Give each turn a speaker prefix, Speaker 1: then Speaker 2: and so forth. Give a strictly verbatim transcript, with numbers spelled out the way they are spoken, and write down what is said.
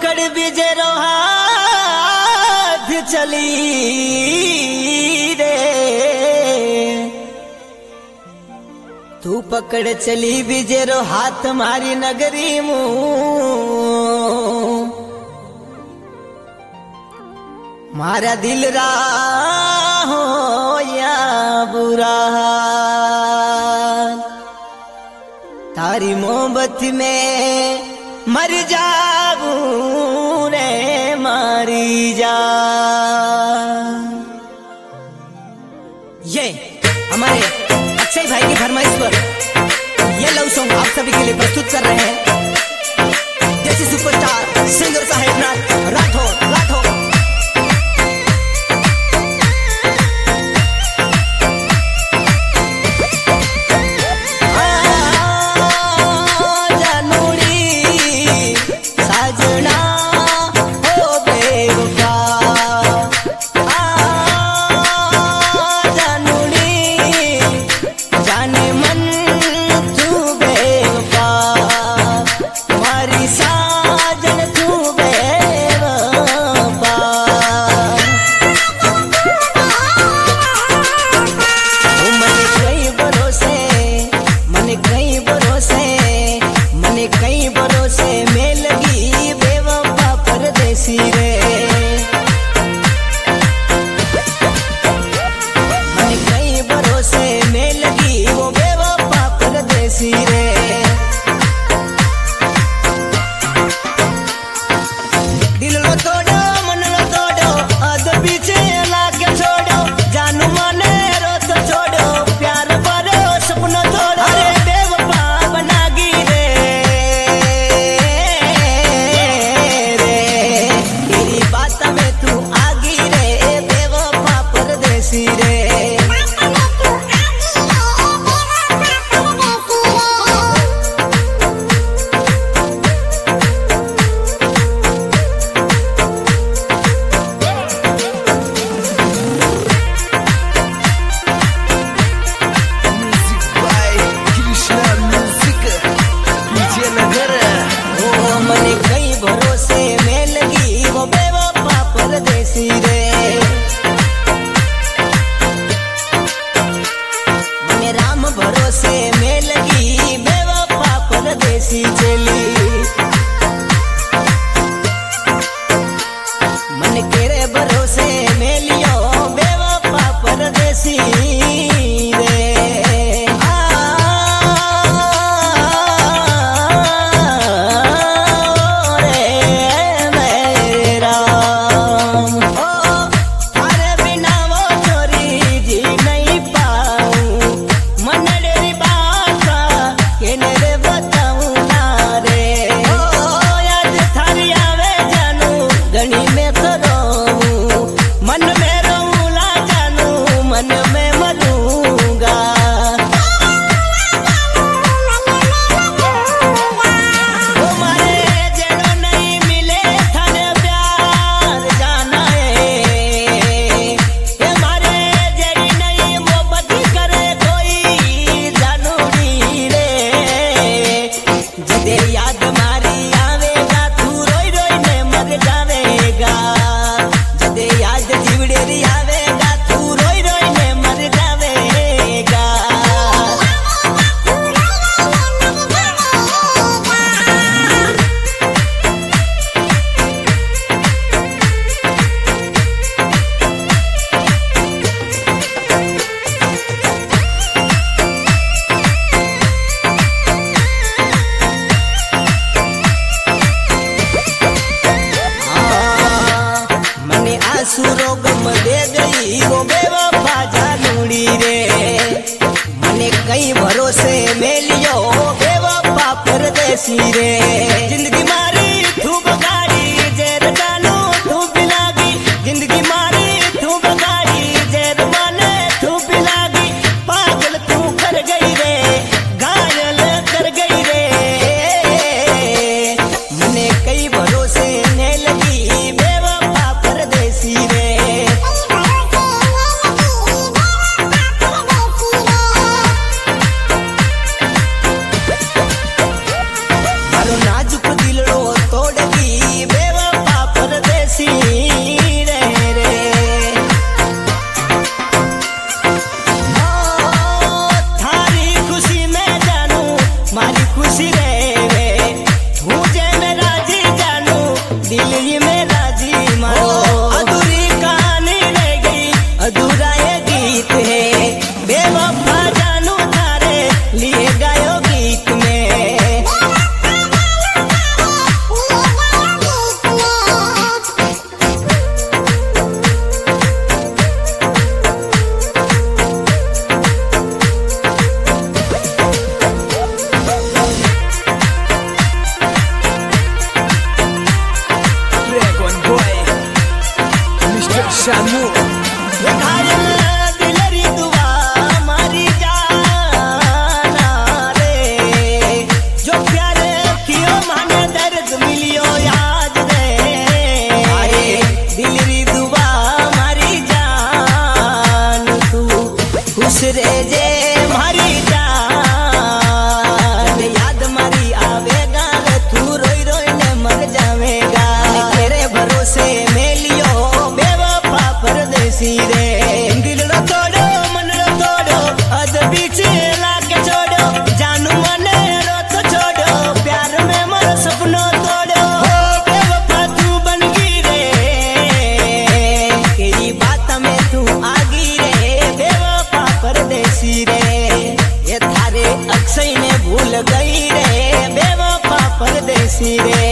Speaker 1: पकड़ बिजरो हाथ चली रे, तू पकड़ चली बिजरो हाथ मारी नगरी मुँह, मारा दिल रा हो या बुरा, तारी मोहब्बत में मर जाऊं रे मारी जा। ये हमारे अक्षय भाई की फरमाइश पर ये लव सॉन्ग आप सभी के लिए प्रस्तुत कर रहे हैं जैसे सुपरस्टार सिंगर साहेब नाथ राठौर राठौर।
Speaker 2: मन में रोला जानू मन में मधु
Speaker 1: बेवफा जानू थारे लिए गायो गीत में।
Speaker 2: Shamu
Speaker 1: दिलरी दुआ मारी जाना रे, जो प्यार कियो माने दर्द मिलियो याद रे। अरे दिलरी दुआ मारी जान, तू खुश रे जे मारी जान। याद मारी आवेगा रे, तू रोई रोई ने मर जावेगा। तेरे भरोसे में लियो परदेसी रे, दिल रो तोड़ो मन रो तोड़ो, अद बीच लाके छोड़ो, जानू मने रो तो छोड़ो, प्यार में मर सपनों तोड़ो। हो बेवफा तू बन गई रे, तेरी बात में तू आगी रे, बेवफा परदेसी रे। ये थारे अक्षय ने भूल गई रे, बेवफा परदेसी रे।